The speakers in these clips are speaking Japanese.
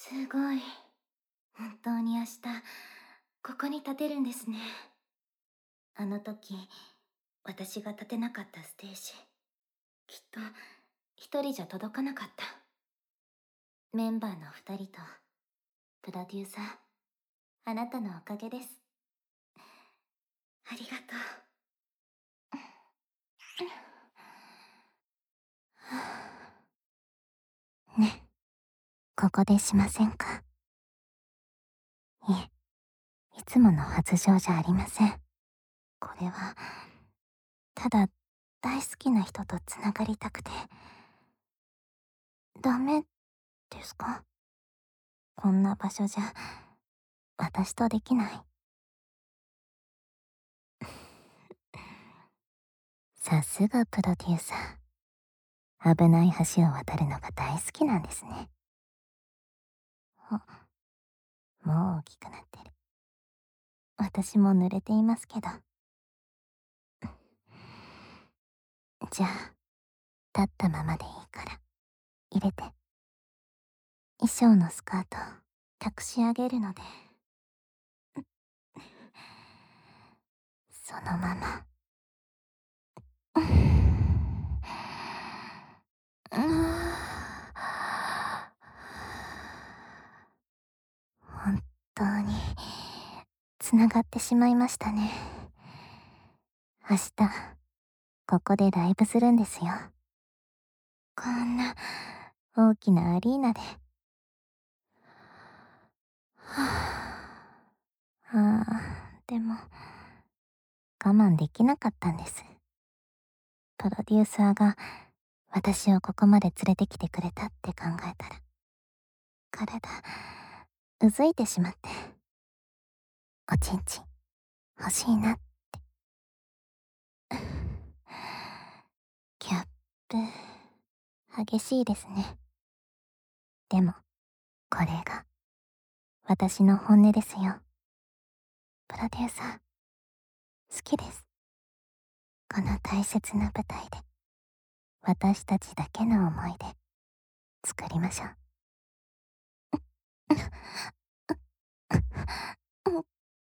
すごい。本当に明日、ここに立てるんですね。あの時、私が立てなかったステージ、きっと一人じゃ届かなかった。メンバーの二人と、プロデューサー、あなたのおかげです。ありがとう。ね、ここでしませんか？いえ、いつもの発情じゃありません。これは、ただ大好きな人とつながりたくて。ダメですか？こんな場所じゃ、私とできない。さすがプロデューサー。危ない橋を渡るのが大好きなんですね。あ、もう大きくなってる。私も濡れていますけど。じゃあ、立ったままでいいから、入れて。衣装のスカート、隠し上げるので。そのまま。本当に、つながってしまいましたね。明日、ここでライブするんですよ。こんな、大きなアリーナで。でも、我慢できなかったんです。プロデューサーが私をここまで連れてきてくれたって考えたら、体、うずいてしまって。おちんちん、欲しいなって。ギャップ、激しいですね。でも、これが、私の本音ですよ。プロデューサー、好きです。この大切な舞台で、私たちだけの思い出、作りましょう。もう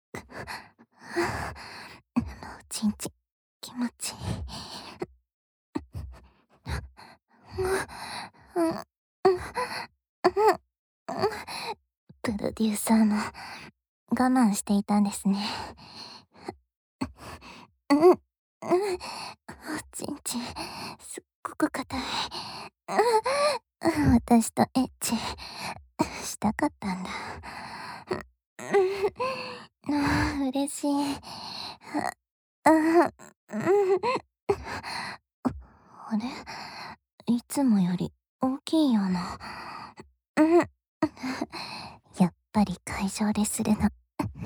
ちんちん、気持ちいい。プロデューサーも我慢していたんですね。おちんちん、すっごく硬い。私とエッチしたかったんだ。嬉しい。あれ、いつもより大きいような。やっぱり会場でするの。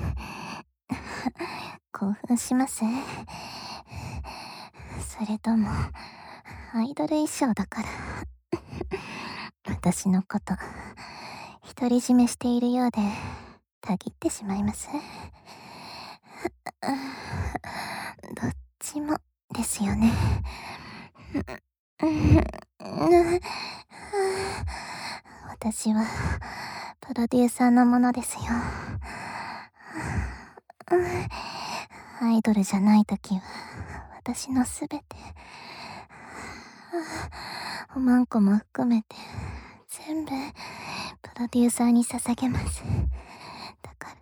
興奮します？それとも、アイドル衣装だから。私のこと、独り占めしているようで、たぎってしまいます？どっちもですよね。私は、プロデューサーのものですよ。アイドルじゃないときは、私のすべて、おまんこも含めて、全部、プロデューサーに捧げます。だから、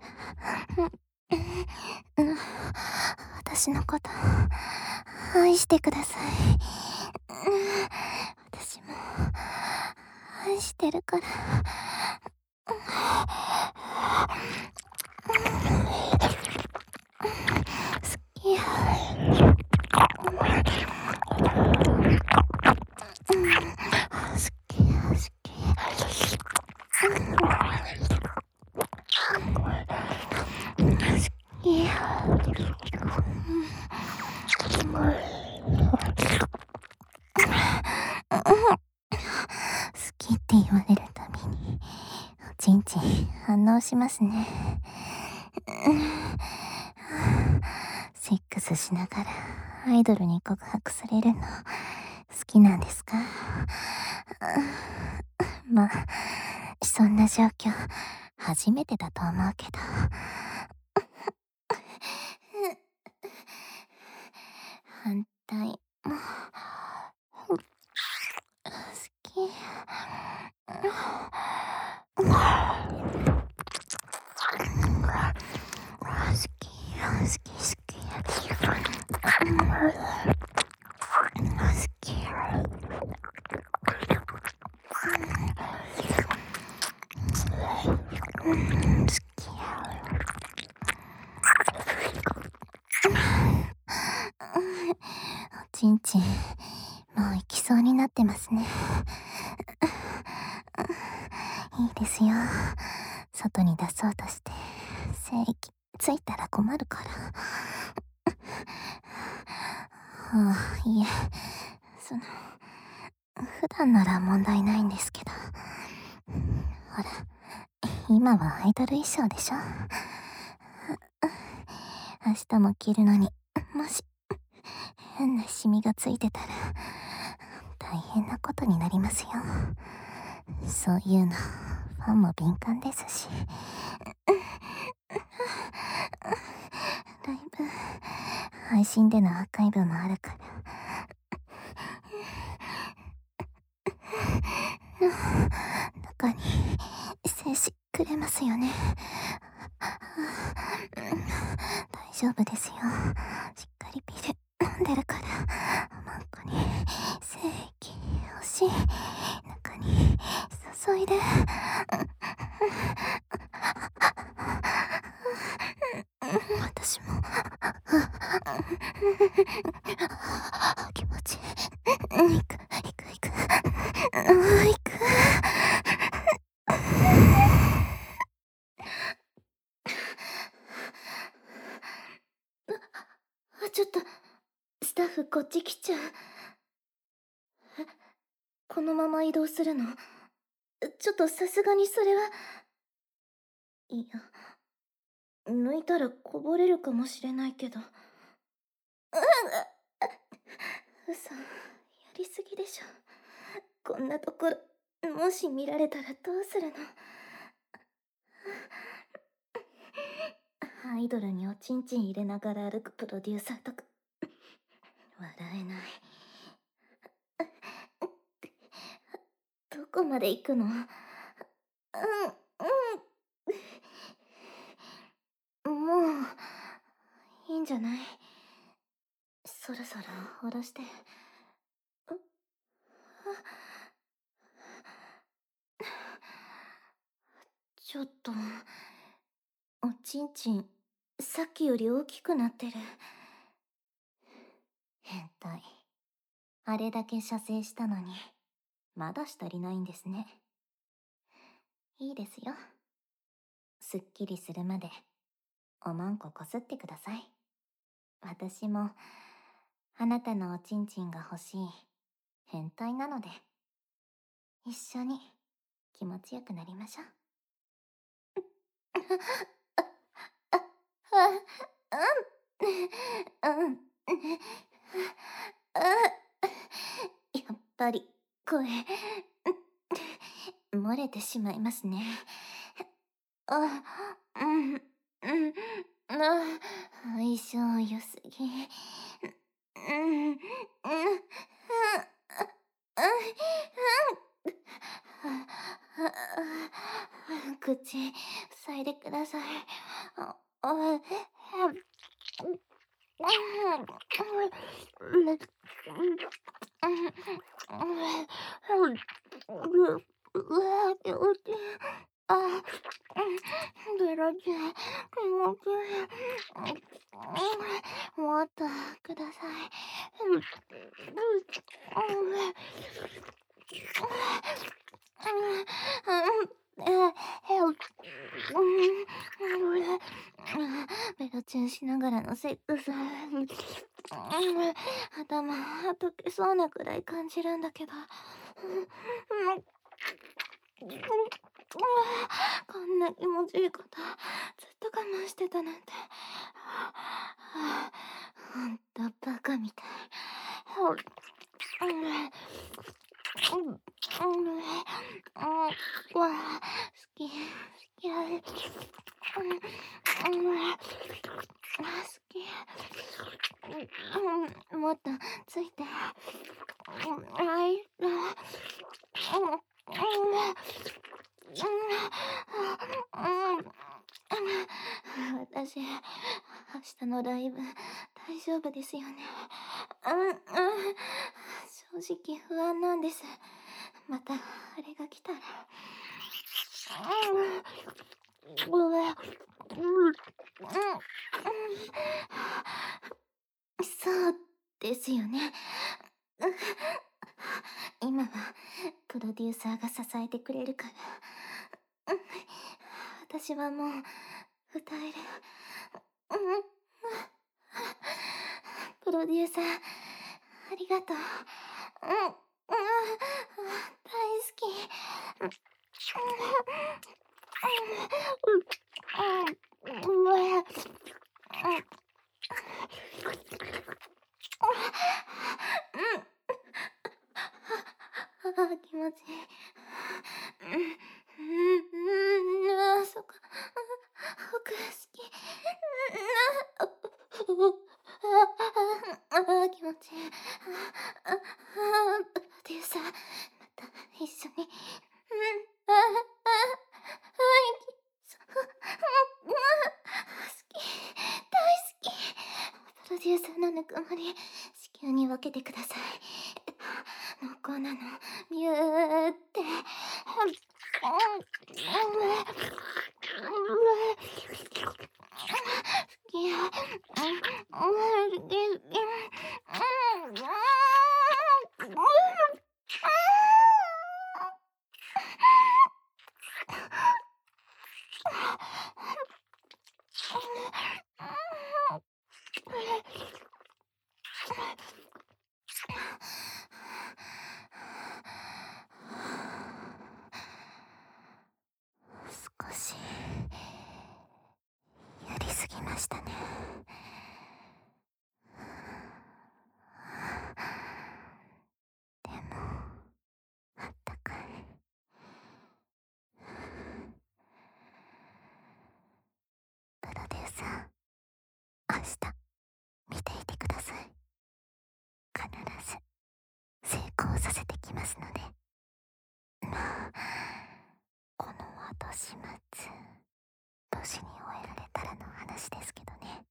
私のこと、愛してください。私も、愛してるから。好き。好き、好き。好きって言われるたびに、おちんちん反応しますね。セックスしながらアイドルに告白されるの好きなんですか？まあ、 そんな状況、初めてだと思うけど。反対も好き。おちんちん、もう行きそうになってますね。いいですよ。外に出そうとして、精液ついたら困るから。いえ、普段なら問題ないんですけど。ほら、今はアイドル衣装でしょ。明日も着るのに、もし、変なシミがついてたら、大変なことになりますよ。そういうの、ファンも敏感ですし。ライブ、配信でのアーカイブもあるから。中に、精子くれますよね。大丈夫ですよ。しっかりピル飲んでるから。マンコに精液欲しい。中に注いで。私も気持ちいい。行く。ちょっと、スタッフこっち来ちゃう。このまま移動するの？ちょっとさすがにそれは。いや、抜いたらこぼれるかもしれないけど。嘘、やりすぎでしょ。こんなところ、もし見られたらどうするの？アイドルにおちんちん入れながら歩くプロデューサーとか、笑えない。どこまで行くの？もう、いいんじゃない？そろそろ下ろして。ちょっと、おちんちん、さっきより大きくなってる。変態。あれだけ射精したのに、まだ足りないんですね。いいですよ。すっきりするまで、おまんここすってください。私も、あなたのおちんちんが欲しい変態なので、一緒に気持ちよくなりましょう。やっぱり声漏れてしまいますね。相性良すぎ。口塞いでください。ベロチン、気持ちいい。もっとください。ベロチュンしながらのセックス。頭溶けそうなくらい感じるんだけど。こんな気持ちいいことずっと我慢してたなんて。ほんとバカみたい。 わあ、好き、好き、好き。もっとついて。あいら。私、明日のライブ、大丈夫ですよね。正直不安なんです。また、あれが来たら。そうですよね。今はプロデューサーが支えてくれるから。私はもう歌える。プロデューサー、ありがとう。大好き。気持ちいい。そっか。僕好き。気持ちいい。プロデューサー、また一緒に。好き。大好き。プロデューサーのぬくもり、至急に分けてください。濃厚なの、ミューって。好き。少しやりすぎましたね。でもあったかい。プロデューサー、明日見ていてください。必ず成功させてきますので。まあ、この後始末無事に終えられたらの話ですけどね。